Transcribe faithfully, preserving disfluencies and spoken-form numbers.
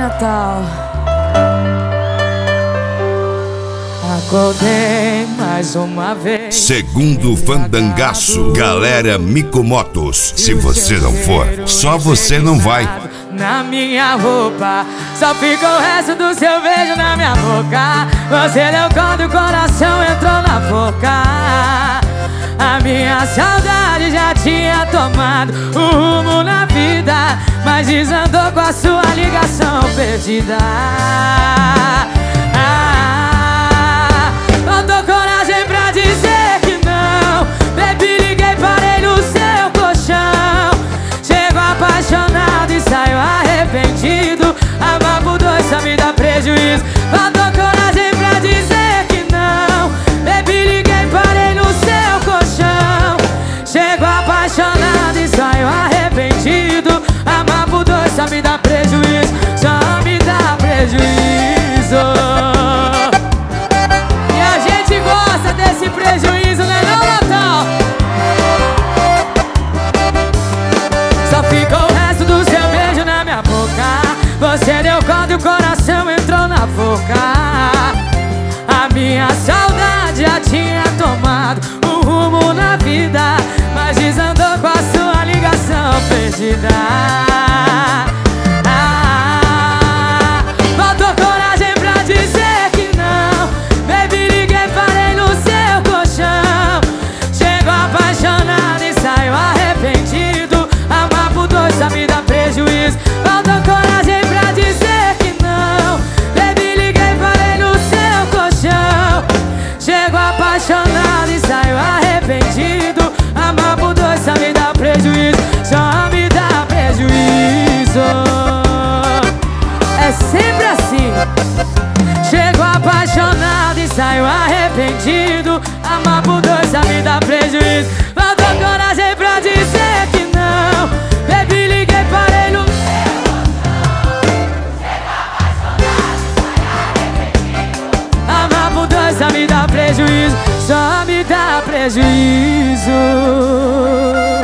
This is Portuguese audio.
Natal. Acordei mais uma vez. Segundo Fandangaço, galera Micomotos. Se você não for, só você não vai. Na minha roupa, só fica o resto do seu beijo na minha boca. Você deu quando o coração entrou na boca. A minha saudade já tinha tomado um rumo na vida, mas desandou com a sua ligação perdida. Ah, faltou coragem pra dizer que não. Baby, liguei, parei no seu colchão. Chego apaixonado e saio arrependido. Amar por dois só me dá prejuízo. Faltou coragem pra dizer que não. Baby, liguei, parei no seu colchão. Chego apaixonado e saio arrependido. Amar por dois só me dá prejuízo. Só me dá prejuízo. E a gente gosta desse prejuízo, né não, Natal? Só ficou o resto do seu beijo na minha boca. Você deu quando o coração entrou na boca. A minha saudade já tinha tomado um rumo na vida, mas desandou com a sua ligação perdida. Ah, faltou coragem pra dizer que não. Baby, liguei, parei no seu colchão. Chego apaixonado e saio arrependido. Amar por dois só me dá prejuízo. Faltou coragem pra dizer que não. Baby, liguei, parei no seu colchão. Chego apaixonado e saio arrependido. Amar por dois só me dá prejuízo. Só me dá prejuízo. É sempre assim. Chego apaixonado e saio arrependido. Amar por dois só me dá prejuízo. Faltou coragem pra dizer que não. Baby, liguei, parei no amar por dois só me dá prejuízo. Só me dá prejuízo.